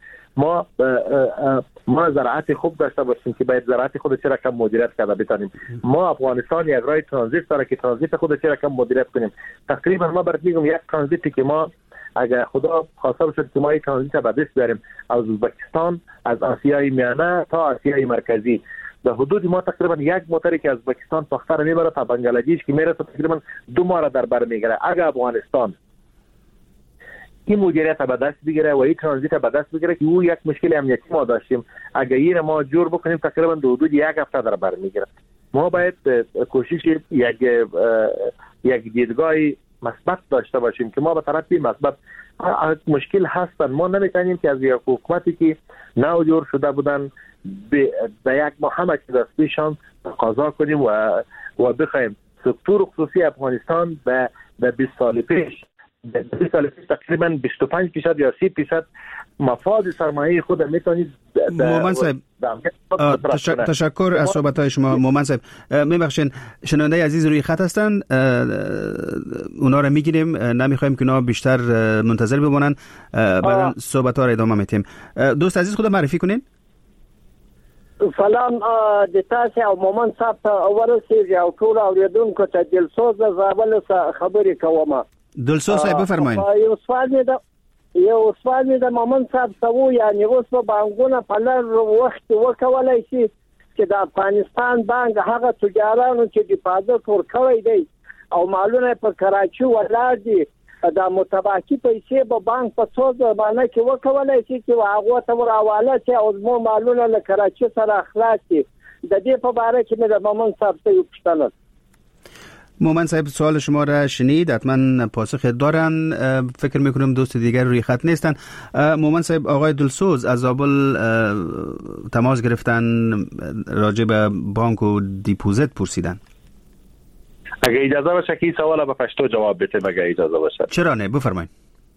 Speaker 9: ما زراعت خوب داشته باشیم که باید زراعت خود چه رقم مدیریت کرده بتانیم. ما افغانستان یک راه ترانزیت داره که ترانزیت خود چه رقم مدیریت کنیم. تقریبا ما برات میگم یک ترانزیتی که ما اگر خدا خواسته باشد که ما این ترانزیت به دست بیاریم از ازبکستان، از آسیای میانه تا آسیای مرکزی، در حدود ما تقریبا یک موتری که از ازبکستان پخته رو میبره تا بنگلادیش که میرسه تقریبا 2 ماه را در بر میگیره. اگر افغانستان این مدیریت به دست بگیره و این ترانزیت به دست بگیره که او یک مشکل امنیتی ما داشتیم، اگر این ما جور بکنیم تقریبا در حدود 1 هفته در بر میگیره. ما باید کوشش یک دیدگاه مثبت داشته باشیم که ما به طرف مثبت مشکل هستن. ما نمیتونیم که از یک حکومتی که نو جور شده بودن به یک مهمه که دستیشان تقاضا کنیم و بخوایم سکتور خصوصی افغانستان به 20 سال پیش تقریبا 25% یا 30% مفاد سرمایه خود میتونید.
Speaker 8: مومن صاحب تشکر از صحبت‌های شما. مومن صاحب میبخشین شنونده عزیز روی خط هستن، اونا رو میگیریم، نمیخوایم که اونا بیشتر منتظر بمونن، بعدا صحبت‌ها رو ادامه میتیم. دوست عزیز خود معرفی کنین.
Speaker 15: سلام د تاسو او مومن صاحب ته ورسېږي او ټول اوریدونکو ته دلسوز زابل خبرې کوم.
Speaker 8: دلسوز صاحب بفرمایئ.
Speaker 15: یو سوال می د مومن صاحب سوو، یعنی اوس په بانکونو په لر وخت وکولای شي چې د افغانستان بانک هغه تجارانو چې ډیپازټ ورکوي دی او مالونه په کراچي ولاړ دي د متباقي پیسې په بانک په څو زمانه کې وکولای شي چې هغه ته ورحواله شي او زمو مالونه له کراچي سره اخلاص شي. د دې په اړه کې مې د مومن صاحب ته یو پوښتنه.
Speaker 8: مومن صاحب سوال شما را شنید، حتما پاسخ دارن. فکر میکنم دوست دیگر روی خط نیستن. مومن صاحب آقای دلسوز از زابل تماس گرفتن، راجع به بانک و دیپوزیت پرسیدن.
Speaker 9: اگه اجازه باشه که این سوال به پشتو جواب بدم اگه اجازه باشه.
Speaker 8: چرا نه، بفرمایید.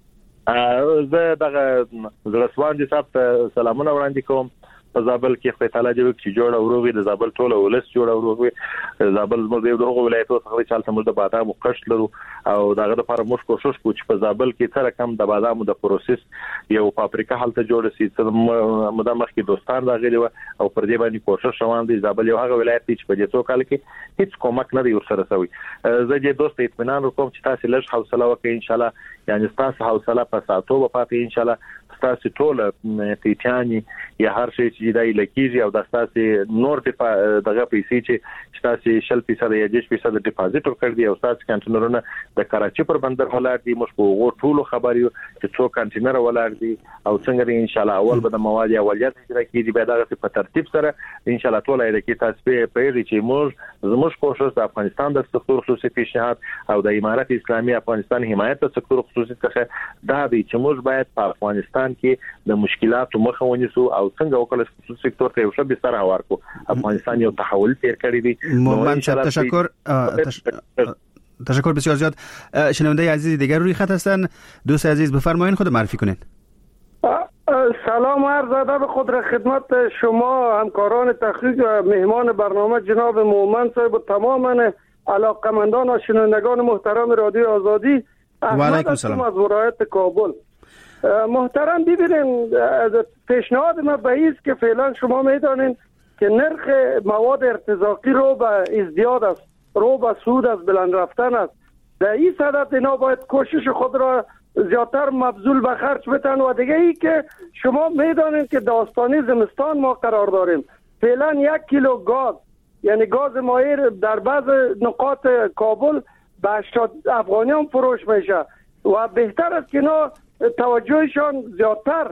Speaker 9: زه دغه زرسوان دي صاحب سلامونه وړاندې کوم. په زابل کې خپل تعالی جو چې جوړ اوروغي د زابل ټول ولس جوړ اوروغي. زابل موږ یو دغه ولایتو څخه چې حالت موږ د بادامو قشت لرو او دغه لپاره موږ کوشش کوو چې په زابل کې تر کم د بادامو د پروسس یو فابریکه حالت جوړ شي. مدامخ کې دوستان راغلي او پر دې باندې کوشش روان دي. زابل یو هغه ولایت چې په دې څو کال کې هیڅ کومک نه دی ورسره شوی. زه دې دوست اطمینان وکوم چې تاسو لږ حوصله وکړئ ان شاء الله، یعنی تاسو حوصله په ساتو به پاتې ان شاء الله. تاسو ټول تیتانی یا هر شي چې دای لکیږي او تاسو نور دغه پیسې چې تاسو 0% یا 10% ډیپازیټ ورکړ دي او تاسو کانټینرونه د کراچي پر بندر ولاړ دي. موږ په ټولو خبرو چې څو کانټینر ولاړ دي او څنګه ان شاء الله اول به د مواد اولیت اجرا کیږي، به دغه په ترتیب سره ان شاء الله ټول ایره کې تاسو په یوه چې موږ کوشش د افغانستان د سکتور خصوصي پیشنهاد او د امارات اسلامي افغانستان حمایت د سکتور خصوصي څخه دا دی چې موږ باید په افغانستان کې د مشکلاتو مخه ونیسو او څنګه وکړو خصوصي سکتور ته یو څه به سره ورکو. افغانستان یو تحول تیر کړی دی.
Speaker 8: مومن صاحب تشکر بسیار زیاد. شنونده عزیز دیگر روی خط هستن. دوست عزیز بفرمایید خود معرفی کنید.
Speaker 16: سلام عرض ادب خود را خدمت شما همکاران تحقیق و مهمان برنامه جناب مومن صاحب و تماما علاقمندان و شنوندگان محترم رادیو آزادی.
Speaker 8: و علیکم السلام.
Speaker 16: از ولایت کابل. محترم ببینید، پیشنهاد ما به این است که فعلا شما میدانید که نرخ مواد ارتزاقی رو به ازدیاد است، رو به سود از بلند رفتن است. در این صدد اینا باید کوشش خود را زیادتر مبذول به خرج بتن. و دیگه ای که شما میدانید که داستانی زمستان ما قرار داریم. فعلا 1 کیلو گاز، یعنی گاز مایع در بعض نقاط کابل به 80 افغانیان فروش میشه و بهتر است که اینا توجهشان زیادتر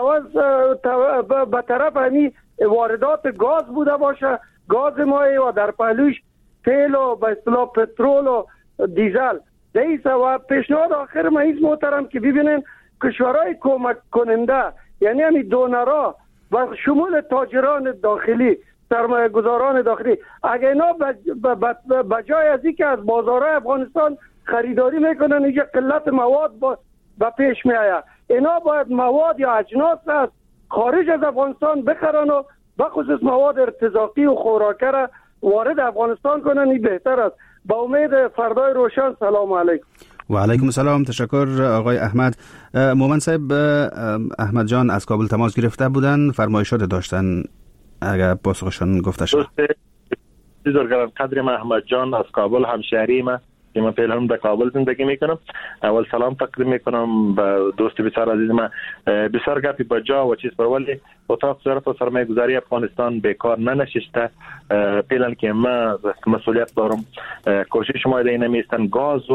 Speaker 16: به طرف همین واردات گاز بوده باشه، گاز مایع و در پهلوش تیل و به اصطلاح پترول و دیزل. دیسه و پیشنهاد آخر ما این محترم که ببینین کشورهای کمک کننده یعنی همین دونرها و شمول تاجران داخلی، سرمایه گذاران داخلی، اگه اینا بجای از اینکه از بازارهای افغانستان خریداری میکنن، اینجا قلت مواد به پیش می آید. اینا باید مواد یا اجناس از خارج از افغانستان بخرن و بخصوص مواد ارتزاقی و خوراکه را وارد افغانستان کنن. این بهتر است. با امید فردای روشن. سلام علیکم.
Speaker 8: و علیکم السلام. تشکر آقای احمد. مومن صاحب، احمد جان از کابل تماس گرفته بودن، فرمایشات داشتن، اگر پاسخشان گفته شد.
Speaker 9: بزرگوار قدر احمد جان از کابل همشهری ما که من فعلا در کابل زندگی میکنم. اول سلام تقدیم میکنم به دوست بسیار عزیز من. بسیار گپی با جا و چیز پر، ولی اتاق وزارت و سرمایه گذاری افغانستان بیکار ننشسته. فعلا که ما مسئولیت دارم، کوشش ما اینه میستن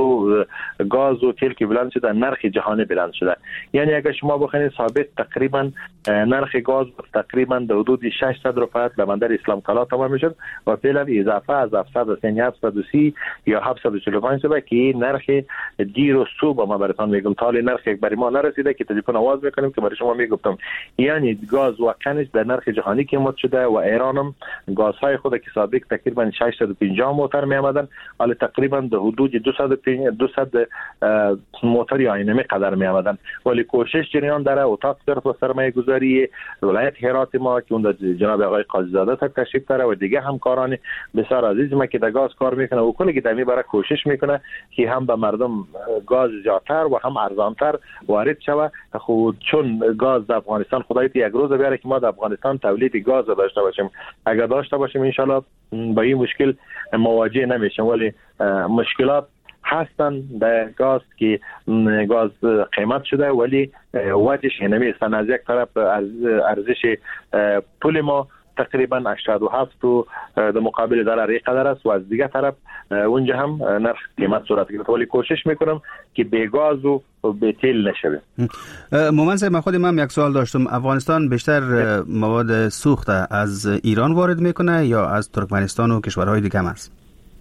Speaker 9: گاز و تیل که بلند شده، نرخ جهانی بلند شده. یعنی اگر شما بخواید ثابت تقریبا نرخ گاز تقریبا در حدود 600 روپیه به بندر اسلام کلا تمام میشد و فعلا اضافه از 730 یا 745 روپیه که نرخ دیر و صبح ما براتون میگم، تا نرخ یک بر ما نرسیده که تلفن آواز میکنیم که برای شما میگفتم. یعنی گاز واقعا در نرخ جهانی قیمت شده و ایران هم گازهای خود که سابق تقریبا 650 موتور می آمدن، حالا تقریبا در حدود 200 موتور یا اینمی قدر می آمدن. ولی کوشش جریان داره. اتاق وزارت و سرمایه گذاری ولایت هرات ما که اون جناب آقای قاضی زاده صاحب تشریف داره و دیگه همکاران بسیار عزیز ما که در گاز کار میکنه و کلی که دمی برای کوشش میکنه که هم به مردم گاز زیادتر و هم ارزانتر وارد شوه. خود چون گاز در افغانستان خدای یک روز بیاره که ما در افغانستان تولید گاز داشته باشیم. اگر داشته باشیم ان شاءالله با این مشکل مواجه نمیشیم. ولی مشکلات هستن در گاز که گاز قیمت شده، ولی وجهش نمیستن. از یک طرف ارزش پول ما تقریبا 87 تو در مقابل دلار قدر است و از دیگه طرف اونجا هم نرخ قیمت صورت گرفت. ولی کوشش میکنم که به گاز و به تیل نشوه.
Speaker 8: مومن صاحب، من خودم یک سوال داشتم. افغانستان بیشتر مواد سوخته از ایران وارد میکنه یا از ترکمنستان و کشورهای دیگه هم است؟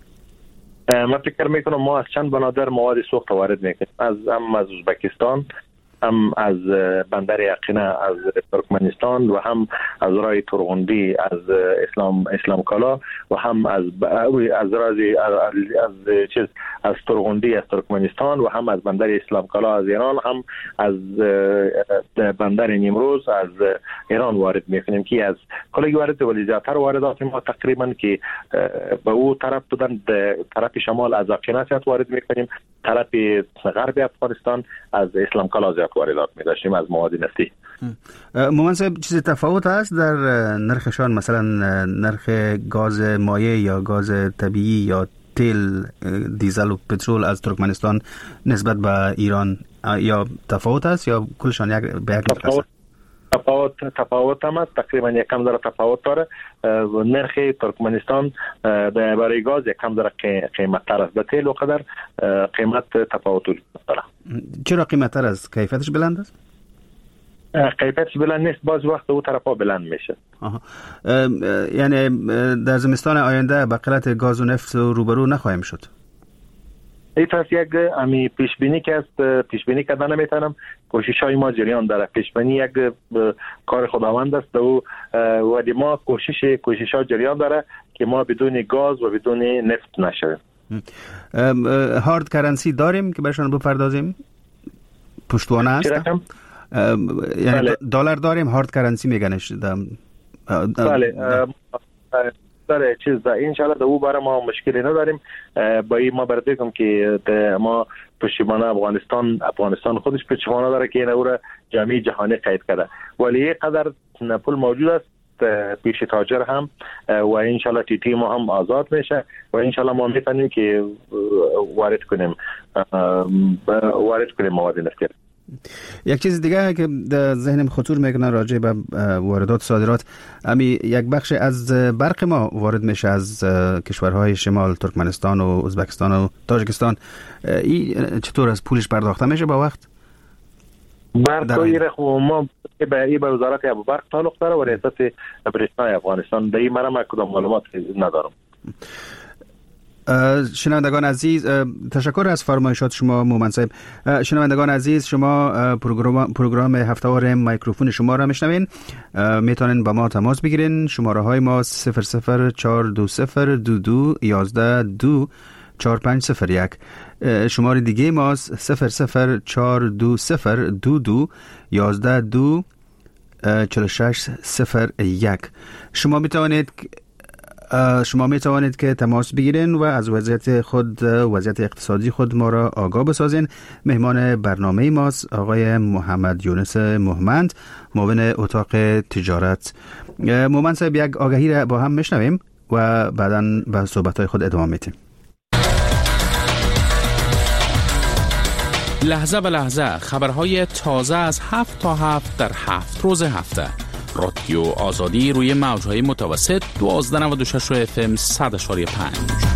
Speaker 9: من فکر میکنم ما از چند بنادر مواد سوخت وارد میکنیم، هم از ازبکستان، هم از بندر یقینه از ترکمنستان و هم از رای ترغندی از اسلام کالا و هم از ترغندی از ترکمنستان و هم از بندر اسلام کالا از ایران، هم از بندر نیمروز از ایران وارد میکنیم که از کلی وارد. ولی زیادتر واردات ما تقریبا که به او طرف بودن، طرف شمال از یقینه وارد میکنیم، طرف غرب افغانستان از اسلام کالا واردات می داشتیم از مواد نفتی.
Speaker 8: مومن صاحب، چیز تفاوت هست در نرخشان؟ مثلا نرخ گاز مایع یا گاز طبیعی یا تیل، دیزل و پترول از ترکمنستان نسبت به ایران، یا تفاوت هست یا کلشان به یک نرخ است؟
Speaker 9: تفاوت هم است. تقریبا یک کم ذره تفاوت داره. نرخ ترکمنستان برای گاز یک کم ذره قیمت تر است. به تیل و قدر قیمت تفاوت داره.
Speaker 8: چرا قیمت تر است؟ کیفیتش بلند است؟
Speaker 9: کیفیتش بلند نیست، بعض وقت او طرفا بلند میشه.
Speaker 8: یعنی در زمستان آینده به قلت گاز و نفت روبرو نخواهیم شد؟
Speaker 9: این پس یک امی پیشبینی که است، پیشبینی کردن نمیتونم. کوشش های ما جریان داره. پیشبینی یک کار خداوند است و ما کوشش ها جریان داره که ما بدون گاز و بدون نفت نشویم.
Speaker 8: هارد کرنسی داریم که برشان بپردازیم؟ پشتوانه هست؟ یعنی دلار داریم، هارد کرنسی میگنش.
Speaker 9: بله. داره چیز ده انشالله ده او برای ما مشکلی نداریم. با این ما بردگم که ما پشتیبانه افغانستان خودش پشتیبانه داره که این او را جامعه جهانی قید کرده، ولی یک قدر پول موجود است پیش تاجر هم و انشالله تی ما هم آزاد میشه و انشالله ما میتونیم که وارد کنیم مواد نفتی.
Speaker 8: یک چیز دیگه که در ذهنم خطور میکنه راجع به واردات صادرات، یک بخش از برق ما وارد میشه از کشورهای شمال، ترکمنستان و ازبکستان و تاجیکستان. این چطور از پولش پرداخته میشه با وقت؟
Speaker 9: برق ما به وزارت برق تعلق داره و ریاست برشتای افغانستان. در این مرمه کدام معلومات ندارم.
Speaker 8: شنوندگان عزیز، تشکر از فرمایشات شما مومن صاحب. شنوندگان عزیز، شما پروگرام هفته‌وار میکروفون شما را میشنوین. میتونین با ما تماس بگیرین. شماره های ما 004202211245001. شماره دیگه ما 0042211246001. شما می توانید که تماس بگیرین و از وضعیت خود، وضعیت اقتصادی خود ما را آگاه بسازین. مهمان برنامه ماست آقای محمد یونس مهمند، معاون اتاق تجارت. مومن صاحب، یک آگهی را با هم میشنویم و بعداً به صحبت‌های خود ادامه میدیم.
Speaker 1: لحظه به لحظه خبرهای تازه از 7 تا 7 در 7 روز هفته. رادیو آزادی روی موج‌های متوسط 1296 FM 100.5.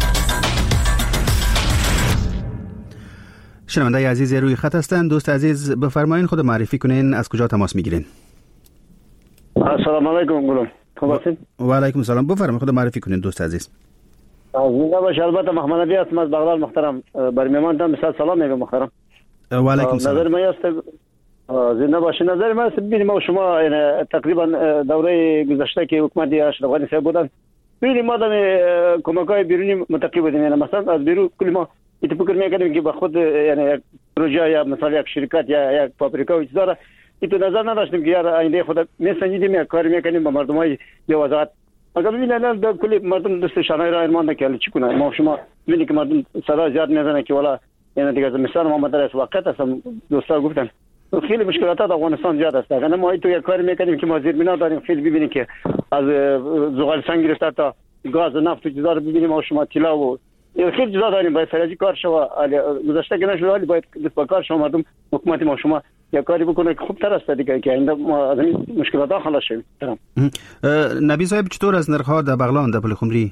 Speaker 8: شنونده عزیز روی خط هستند. دوست عزیز بفرمایین، خود معرفی کنین، از کجا تماس میگیرین؟
Speaker 17: السلام علیکم گلم. خوب هستین؟
Speaker 8: و علیکم السلام. بفرمایید، خود معرفی کنین دوست عزیز.
Speaker 17: زنده باش. البته محمد علی هستم از بغداد محترم. بر میمانتان بسیار سلام میگم محترم.
Speaker 8: و علیکم السلام.
Speaker 17: نظر من است زنده باش. نظر من است ببینیم ما شما یعنی تقریبا دوره گذشته که حکومت اشرف غنی صاحب بودن، ببینیم ما دم کمک‌های بیرونی متقی بودیم. یعنی مثلا از بیرون کلی ما فکر می‌کردیم که با خود یعنی یک پروژه یا مثلا یک شرکت یا یک فابریکه و چیزا را تو نظر نداشتیم که یار آینده خود میسنجیدیم یا کار می‌کنیم با مردمای یا وزارت. اگر ببینید الان کلی مردم دست شانای را ارمان نکردن چی کنن. ما شما ببینید که مردم صدا زیاد میزنن که والا یعنی دیگه مثلا محمد رئیس وقت هستم دوستا گفتن خیلی مشکلات در افغانستان زیاد است. اگر ما تو یک کاری میکنیم که ما زیربنا داریم، خیلی ببینید که از زغالسنگ گرفته تا گاز و نفت و چیزا رو ببینیم ما شما طلا و خیلی چیزا داریم. باید فراجی کار شو گذشته که نشد، ولی باید دست به کار شو مردم حکومت ما شما یک کاری بکنه که خوب تر است دیگه که ایندا ما از این مشکلات ها خلاص شویم.
Speaker 8: نبی صاحب، چطور از نرخ ها در بغلان در پلخمری؟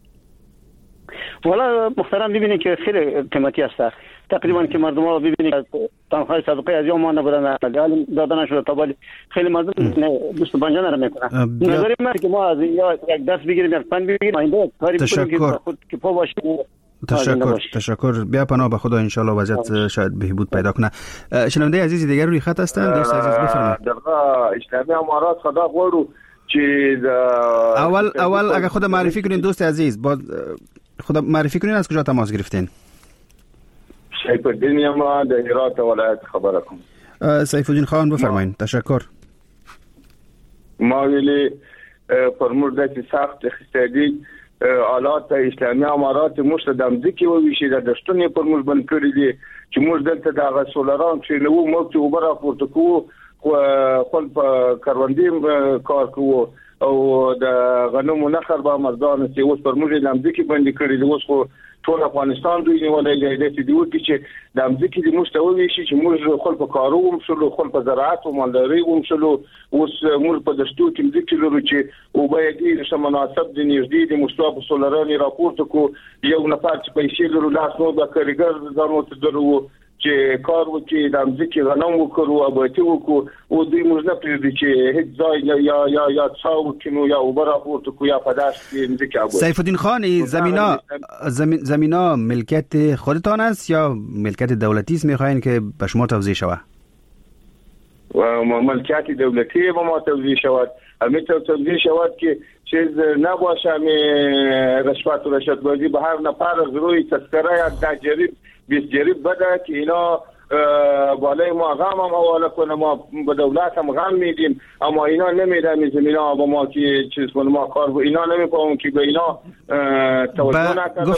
Speaker 17: والا محترم ببینید که خیلی قیمتی است. تقریبا که مردم ها ببینید تنخواه صدقه از یوم ما نبودن حالی دادن نشده تا ولی خیلی مردم 25 نرم میکنن. نظری من که ما از یک دست بگیریم یک پن بگیریم اینده کاری بکنیم که خود که پا باشیم.
Speaker 8: تشکر. بیا پناه به خدا، انشالله وضعیت شاید بهبود پیدا کنه. شنونده عزیز دیگر روی خط هستند. دوست عزیز بفرمایید.
Speaker 18: در اسلامی امارات خدا غورو چې
Speaker 8: اول اگر خود معرفی کنین دوست عزیز، با خود معرفی کنین از کجا تماس گرفتین؟
Speaker 18: سیف الدین یم د هرات ولایت خبره کوم.
Speaker 8: سیف الدین خان بفرمایید. تشکر.
Speaker 18: ما ویلي پرمور د سخت اقتصادي حالات اسلامي امارات مشتدم ځکه وویشي د دشتونی پرمور بند کړی دي چې موږ دلته د غسولران چې نو موږ ته وبره پورته کوو خپل کاروندې کار کوو او د غنمو نخر به مردان چې اوس پرمور د ځکه باندې کړی دي. اوس خو ټول افغانستان دوی نیولای دی د دې چې د ځکه د مستوي شي چې موږ خپل په کارو هم شلو، خپل په زراعت او مالداري هم شلو. اوس موږ په دشتو کې ځکه لرو چې او به دې سم مناسب د نږدې د مستوب سولراني راپورته کو یو نفر چې پیسې لرو لاس نو د کارګر ځانو ته درو چې کار وکړي د ځکه غنم وکړو او به ته وکړو او دوی موږ نه پریږدي چې هیڅ ځای یا څاو کینو یا وبر راپورته کو یا پداش کې ځکه ابو
Speaker 8: سیف الدین خان، زمینا ملکیت خودتان است یا ملکیت دولتی است؟ میخواین که به شما توزیع شود؟
Speaker 18: و ملکیت دولتی به ما توزیع شود. همین توزیع شود که چیز نباشه رشوت و رشوت بازی به هر نفر از روی تذکره یا ده جریب 20 جریب بده که اینا بالای ما غم هم حواله کنه. ما به دولت هم غم میدیم اما اینا نمیدن زمینا با ما که چیز کنه ما کار و اینا نمیپاون که به اینا توجه نکنه.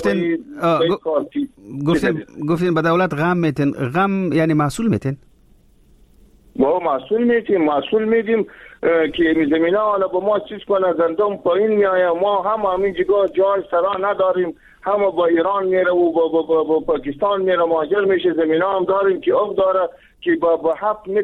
Speaker 8: گفتین به دولت غم میتین. غم یعنی محصول میتین؟
Speaker 18: ما محصول میدیم که زمینا حالا با ما چیز کنه گندم پایین میایه. ما هم همین جای سرا نداریم، هم با ایران میره و با پاکستان میره مهاجر میشه. زمینا هم داریم که اوف داره که با 7 متر